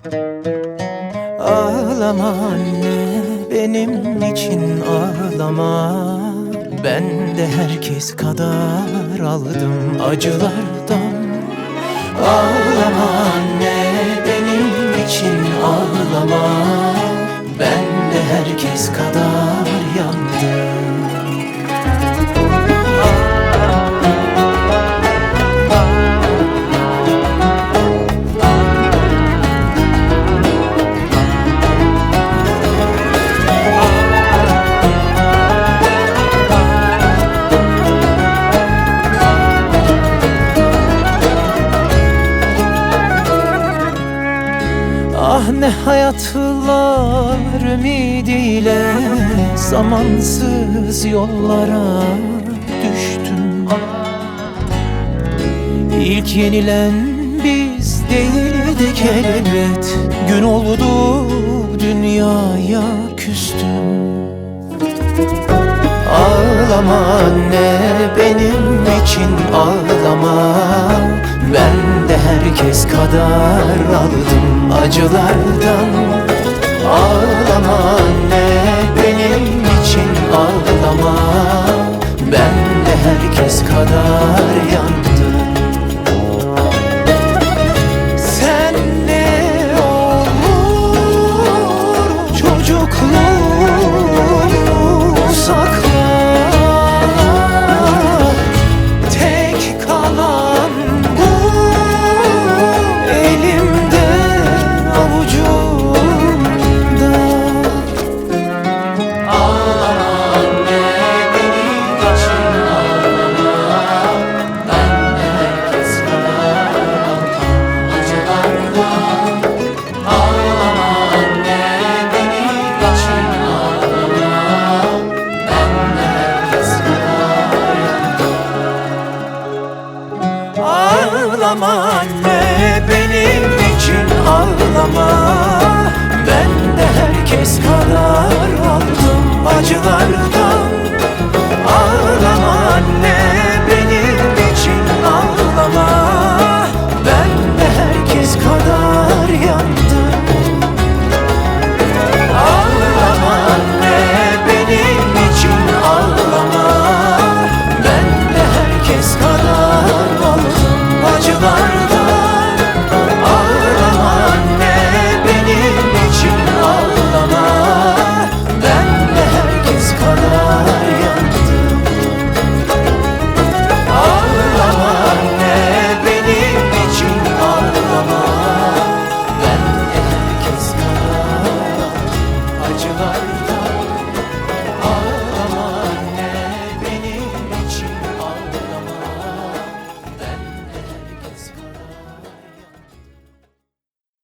Ağlama anne, benim için ağlama. Ben de herkes kadar aldım acılardan. Ağlama anne, benim için ağlama. Ben de herkes kadar yandım. Ah ne hayatlar ümidiyle zamansız yollara düştüm. İlk yenilen biz değildik elbet. Gün oldu dünyaya küstüm. Ağlama anne, benim için ağlama. Ben de herkes kadar aldım acılardan. Ağlama anne, benim için ağlama. Ben de herkes kadar yandım. Sen ne olur çocukluğumu sakla. Tek kalan bu elimde, avucumda. Ağlama anne, benim için ağlama. Ben de herkes kadar acılardan. Ağlama anne, benim için ağlama. Ben de herkes kadar ağlama anne, benim için ağlama. Ben de herkes kadar aldım acılardan. Ağlama anne, benim için ağlama. Ben de herkes kadar yandım. Ağlama anne, benim için ağlama. Ben de herkes kadar aldım acılardan. Ağlama anne, benim için ağlama. Ben de herkes kadar yandım. Ağlama anne, benim için ağlama. Ben de herkes kadar acılardan.